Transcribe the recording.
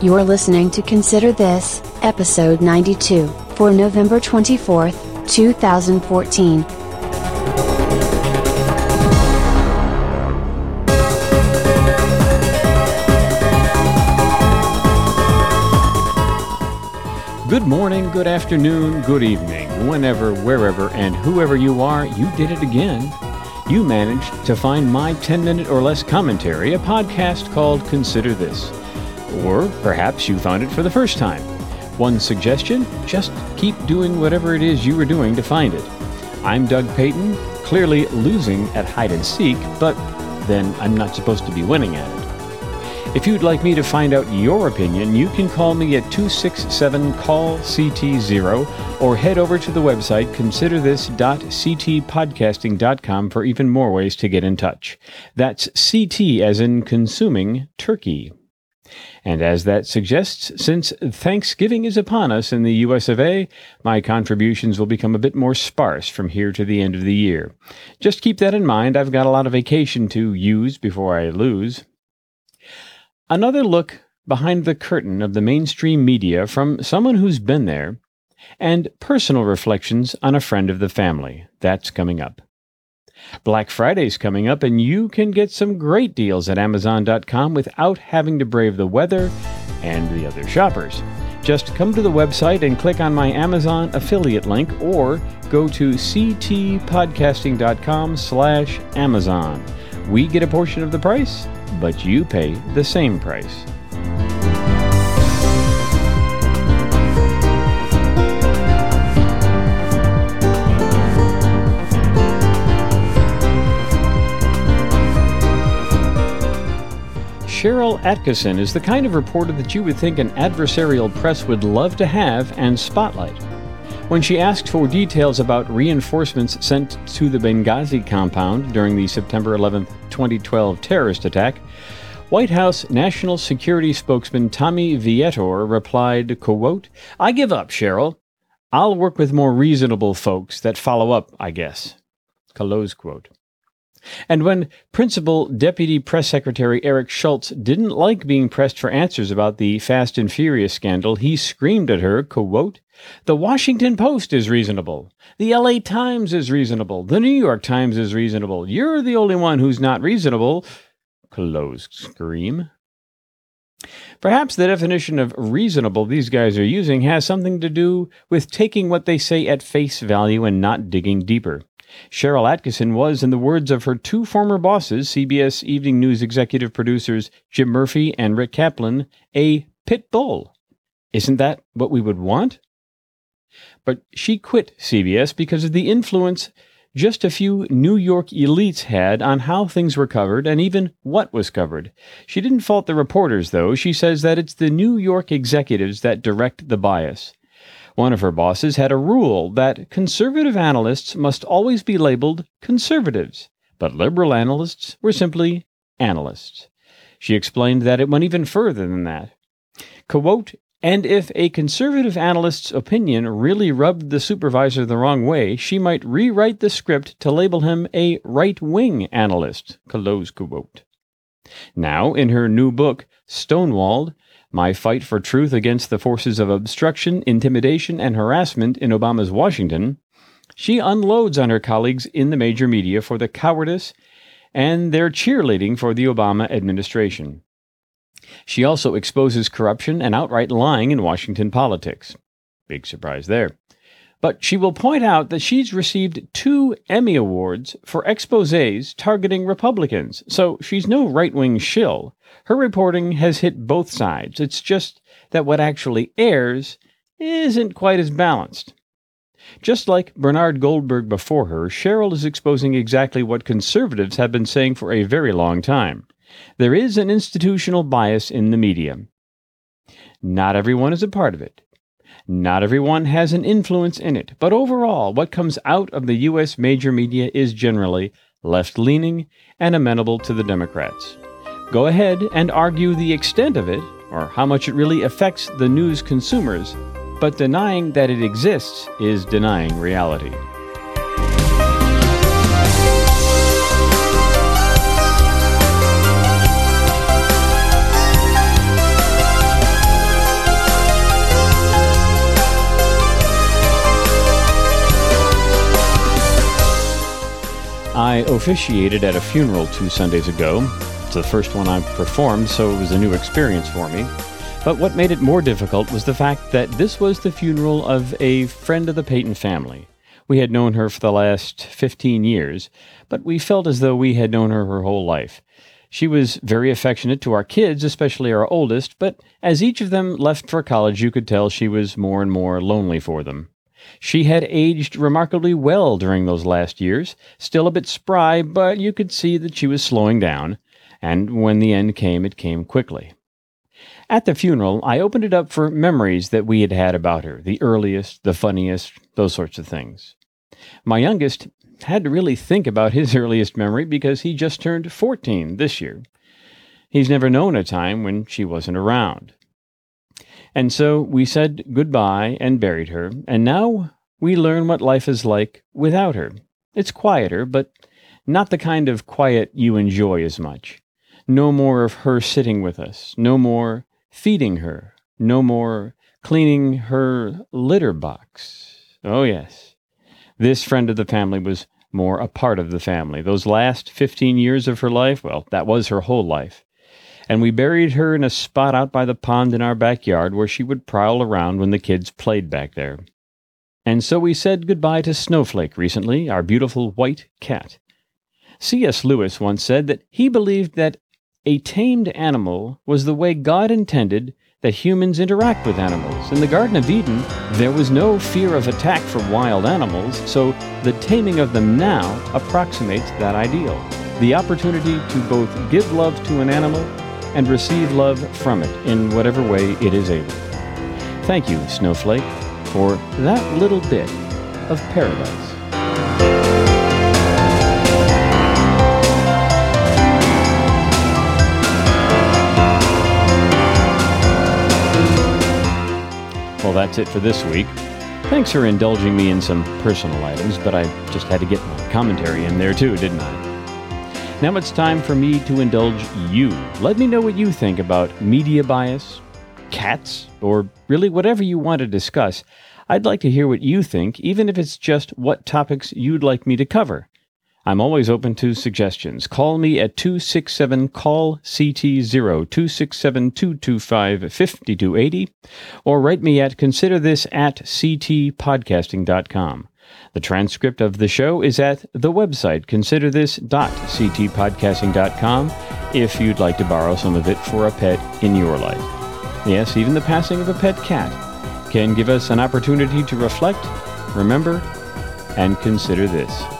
You're listening to Consider This, episode 92, for November 24th, 2014. Good morning, good afternoon, good evening, whenever, wherever, and whoever you are, you did it again. You managed to find my 10-minute or less commentary, a podcast called Consider This. Or perhaps you found it for the first time. One suggestion, just keep doing whatever it is you were doing to find it. I'm Doug Payton, clearly losing at hide and seek, but then I'm not supposed to be winning at it. If you'd like me to find out your opinion, you can call me at 267-CALL-CT0 or head over to the website considerthis.ctpodcasting.com for even more ways to get in touch. That's CT as in consuming turkey. And as that suggests, since Thanksgiving is upon us in the US of A, my contributions will become a bit more sparse from here to the end of the year. Just keep that in mind. I've got a lot of vacation to use before I lose. Another look behind the curtain of the mainstream media from someone who's been there, and personal reflections on a friend of the family. That's coming up. Black Friday's coming up, and you can get some great deals at Amazon.com without having to brave the weather and the other shoppers. Just come to the website and click on my Amazon affiliate link, or go to ctpodcasting.com/Amazon. We get a portion of the price, but you pay the same price. Sharyl Attkisson is the kind of reporter that you would think an adversarial press would love to have and spotlight. When she asked for details about reinforcements sent to the Benghazi compound during the September 11, 2012 terrorist attack, White House National Security spokesman Tommy Vietor replied, quote, "I give up, Sharyl. I'll work with more reasonable folks that follow up, I guess." Close quote. And when Principal Deputy Press Secretary Eric Schultz didn't like being pressed for answers about the Fast and Furious scandal, he screamed at her, quote, "The Washington Post is reasonable. The LA Times is reasonable. The New York Times is reasonable. You're the only one who's not reasonable." Close scream. Perhaps the definition of reasonable these guys are using has something to do with taking what they say at face value and not digging deeper. Sharyl Attkisson was, in the words of her two former bosses, CBS Evening News executive producers Jim Murphy and Rick Kaplan, a pit bull. Isn't that what we would want? But she quit CBS because of the influence just a few New York elites had on how things were covered and even what was covered. She didn't fault the reporters, though. She says that it's the New York executives that direct the bias. One of her bosses had a rule that conservative analysts must always be labeled conservatives, but liberal analysts were simply analysts. She explained that it went even further than that. Quote, "And if a conservative analyst's opinion really rubbed the supervisor the wrong way, she might rewrite the script to label him a right-wing analyst." Close quote. Now, in her new book, Stonewalled, My Fight for Truth Against the Forces of Obstruction, Intimidation, and Harassment in Obama's Washington, she unloads on her colleagues in the major media for the cowardice and their cheerleading for the Obama administration. She also exposes corruption and outright lying in Washington politics. Big surprise there. But she will point out that she's received 2 Emmy Awards for exposés targeting Republicans, so she's no right-wing shill. Her reporting has hit both sides. It's just that what actually airs isn't quite as balanced. Just like Bernard Goldberg before her, Sharyl is exposing exactly what conservatives have been saying for a very long time. There is an institutional bias in the media. Not everyone is a part of it. Not everyone has an influence in it, but overall, what comes out of the U.S. major media is generally left-leaning and amenable to the Democrats. Go ahead and argue the extent of it, or how much it really affects the news consumers, but denying that it exists is denying reality. officiated at a funeral 2 Sundays ago. It's the first one I've performed, so it was a new experience for me. But what made it more difficult was the fact that this was the funeral of a friend of the Peyton family. We had known her for the last 15 years, but we felt as though we had known her whole life. She was very affectionate to our kids, especially our oldest, but as each of them left for college, you could tell she was more and more lonely for them. She had aged remarkably well during those last years, still a bit spry, but you could see that she was slowing down, and when the end came, it came quickly. At the funeral, I opened it up for memories that we had had about her, the earliest, the funniest, those sorts of things. My youngest had to really think about his earliest memory because he just turned 14 this year. He's never known a time when she wasn't around. And so we said goodbye and buried her, and now we learn what life is like without her. It's quieter, but not the kind of quiet you enjoy as much. No more of her sitting with us, no more feeding her, no more cleaning her litter box. Oh yes, this friend of the family was more a part of the family. Those last 15 years of her life, well, that was her whole life. And we buried her in a spot out by the pond in our backyard where she would prowl around when the kids played back there. And so we said goodbye to Snowflake recently, our beautiful white cat. C.S. Lewis once said that he believed that a tamed animal was the way God intended that humans interact with animals. In the Garden of Eden, there was no fear of attack from wild animals, so the taming of them now approximates that ideal. The opportunity to both give love to an animal and receive love from it in whatever way it is able. Thank you, Snowflake, for that little bit of paradise. Well, that's it for this week. Thanks for indulging me in some personal items, but I just had to get my commentary in there too, didn't I? Now it's time for me to indulge you. Let me know what you think about media bias, cats, or really whatever you want to discuss. I'd like to hear what you think, even if it's just what topics you'd like me to cover. I'm always open to suggestions. Call me at 267-CALL-CT0, 267-225-5280, or write me at considerthis@ctpodcasting.com. The transcript of the show is at the website considerthis.ctpodcasting.com if you'd like to borrow some of it for a pet in your life. Yes, even the passing of a pet cat can give us an opportunity to reflect, remember, and consider this.